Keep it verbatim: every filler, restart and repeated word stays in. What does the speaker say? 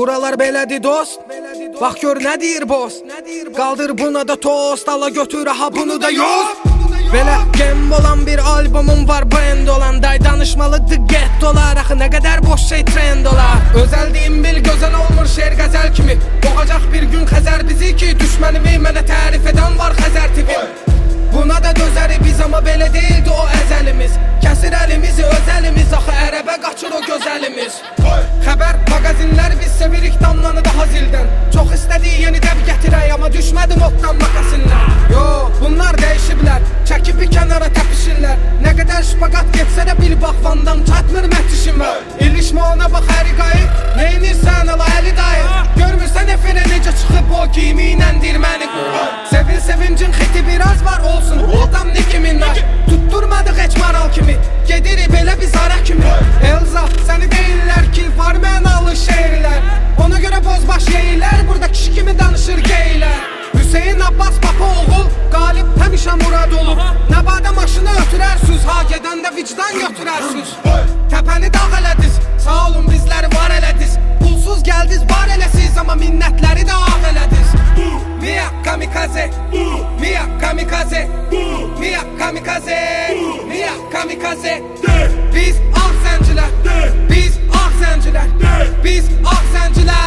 Buralar belədir dost. Bax gör nə deyir boss. Qaldır buna da tost. Ala götür aha bunu da yoz. Belə gem olan bir albumum var, brand olan. Day danışmalıdır get dolar. Axı nə qədər boş şey trend olar. Özəldiyim bil gözəl olmur şeir qəzəl kimi. Boğacaq bir gün Xəzər bizi ki, düşmənimi mənə tərif edən var Xəzər T V. Buna da dözəri biz, amma belə deyildi o əzəlimiz. Kəsir əlimizi öz əlimiz, axı ərəbə qaçır o gözəlimiz. Xəbər magazinlər biz sevirik damlanı daha zildən. Çox istədik yeni dəb gətirək, amma düşmədi moddan makasinlər. Yo, bunlar dəyişiblər, çəkib bir kənara təpişirlər. Nə qədər şpaqat getsə də bil bax Vandan çatmır mətişimə. İlişmə ona bax həriqayı, neynirsən ala əli dayı. Görmürsən efirə necə çıxıb o giyimiylə dirməni. Sevin sevincin xiti biraz var olsun, o adam ne kiminlər. Tutturmadıq heç maral kimi, gedirik belə biz ara kimi. Elza, səni deyirlər ki, var mənalı şeirlər. Ona görə bozbaş yeyirlər, burada kişi kimi danışır geylər. Hüseyin Abbas Papa oğul, qalib həmişə murad olur. Nəbada maşını ötürərsüz, ha gedəndə vicdan götürərsüz. Təpəni dağ elədiz, sağ olun bizləri var elədiz. Pulsuz gəldiz, var eləsiz, amma minnətləri də ağ elədiz. Mia kamikaze, Mia kamikaze, Mia kamikaze, Mia kamikaze. Biz ağ zəncilər, biz ağ zəncilər, biz ağ zəncilər.